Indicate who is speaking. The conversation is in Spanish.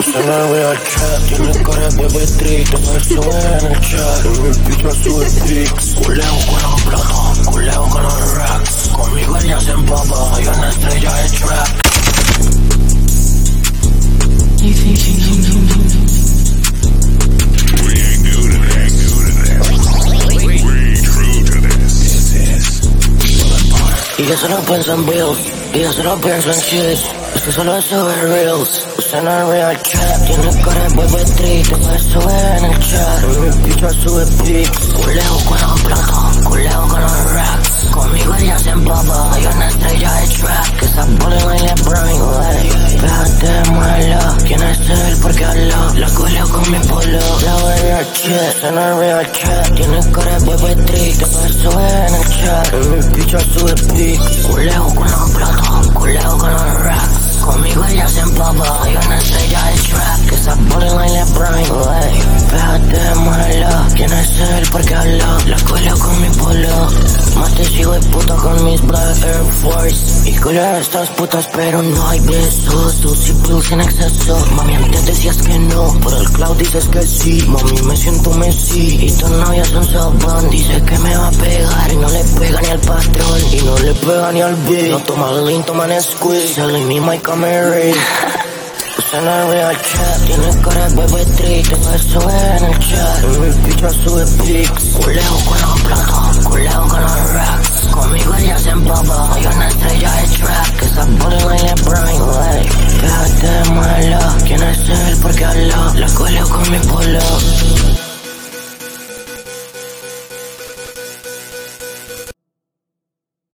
Speaker 1: Suena real chat, tiene cara de bebé triste, me sube en el chat. En el bicho sube pics, culeo con la plata, culeo con los racks. Conmigo ella se empapa, yo una estrella de track. Y yo solo pienso en bills, y yo solo pienso en shit. Usted solo sube reels, usted no es real chat. Tiene cara de bebé triste, me sube en el chat. Mi bicho sube pics, culeo con la plata, culeo con los racks. Conmigo ella se empapa, yo una estrella de track. Que esa bola y le brinco, pégate muela. ¿Quién es él? Porque habla, la culeo con mi polo. La real chat, usted no es real chat. Tiene cara de bebé triste, me sube en el chat. Mi bicho sube pics, culeo con la plata, culeo con los racks. Conmigo ella se empapa, yo una estrella de track. Que esa bola y le brinco, pégate muela. ¿Quién es él? Porque habla, la culeo con mi polo. Mate sigo de puta con mis Black Air Force. Y culeo estas putas pero no hay besos. Tus y pills en exceso. Mami antes decías que no, por el cloud dices que sí. Mami me siento Messi y tu novia es un sabón. Dice que me va a pegar y no le pega ni al patrón. Y no le pega ni al beat. No toma lean, toman squeeze. Selling me my camera. Usted no es real chat, tiene cara de bebé triste, me sube en el chat. Mi bicho sube pics, culeo con la plata, culeo con los racks. Conmigo ella se empapa, yo una estrella.